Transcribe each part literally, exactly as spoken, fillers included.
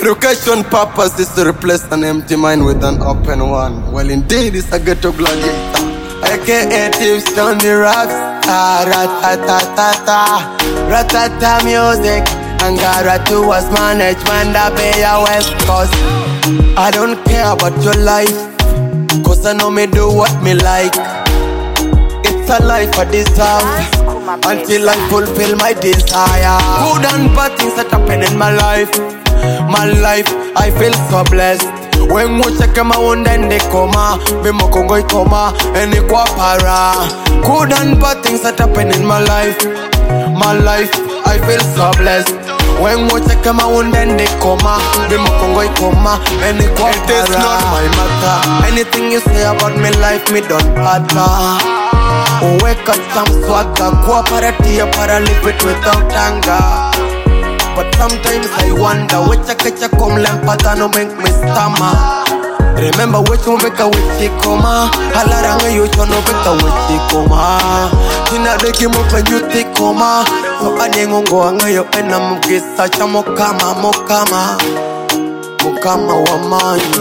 Education purpose is to replace an empty mind with an open one. Well, indeed, it's a ghetto gladiator. A K A tips on the rocks. Ah, rat-ta-ta-ta-ta. Rat-ta-ta music. And Gara to us management that pay your West Coast. I don't care about your life, cause I know me do what me like. It's a life I deserve until I fulfill my desire. Good and bad things that happen in my life. My life, I feel so blessed. When we check my own then they coma. Be mo kongo ikoma, and ikwa para. Good and bad things that happen in my life. My life, I feel so blessed. When we check my own then they coma. Be mo kongo ikoma, and ikwa para. It is not my matter. Anything you say about me life, me don't bother. Wake up some swagger, cooperative para live it without anger. But sometimes I wonder which I catch a come lampata no make me stammer. Remember which one make a witchy coma. Halaranga you should no make a witchy coma. Tina de kim up and you take coma. So I didn't go and you and I'm get such a mokama, mokama, mokama woman.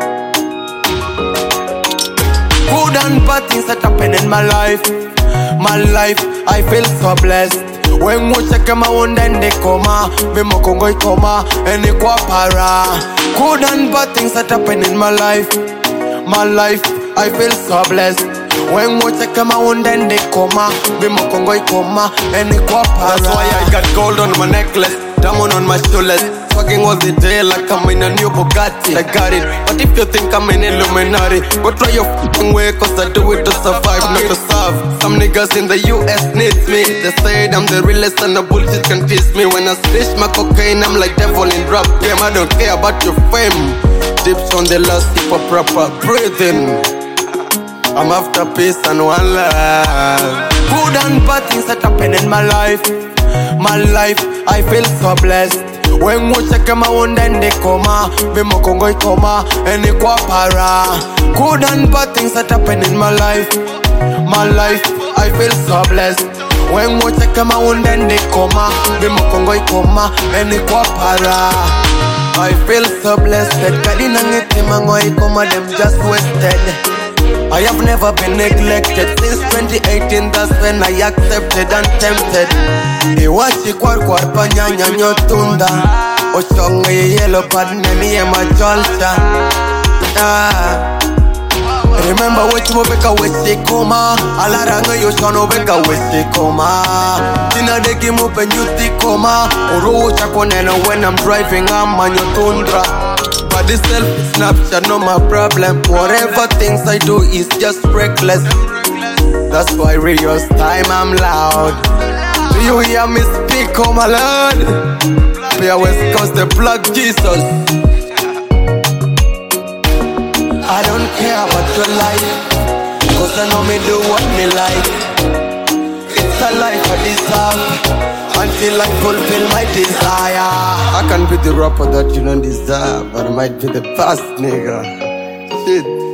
Good and bad things that happen in my life. My life, I feel so blessed. When we check my own then they coma. Be mo kongo ikoma, and ikwa para. Good and bad things that happen in my life. My life, I feel so blessed. When we check my own then they coma. Be mo kongo ikoma, and ikwa para. That's why I got gold on my necklace, diamond on my shoelace. Fucking all the day like I'm in a new Bugatti. I got it, but if you think I'm an Illuminati, go try your fucking way, cause I do it to survive, not to serve. Some niggas in the U S needs me. They said I'm the realest and the bullshit can tease me. When I switch my cocaine, I'm like devil in rap game. I don't care about your fame. Dips on the last tip of proper breathing. I'm after peace and one love. Good and bad things that happen in my life. My life, I feel so blessed. When we check my own then they coma. Be mo kongo ikoma, and ikwa para. Good and bad things that happen in my life. My life, I feel so blessed. When we check my own then they coma. Be mo kongo ikoma, and ikwa para. I feel so blessed. Kadina ngiti mango ikoma, them just wasted. I have never been neglected since twenty eighteen, that's when I accepted and tempted. Iwachi kwar kwar panyanya nyotunda. Oshonge yellow pad nemi ye majolcha. Ah. Remember which mo beka wesi koma. Alaranga yo shono beka wesi koma. Tina deki mo penyuti koma. Uru chakoneno when I'm driving I'm nyotundra. But this self-Snapchat no my problem. Whatever things I do is just reckless. That's why Rio's time I'm loud. Do you hear me speak, oh my lord? Me a West Coast, the Black Jesus. I don't care about your life, cause I know me do what me like. It's a life I deserve until I fulfill my desire. I can be the rapper that you don't deserve, but I might be the best nigga. Shit.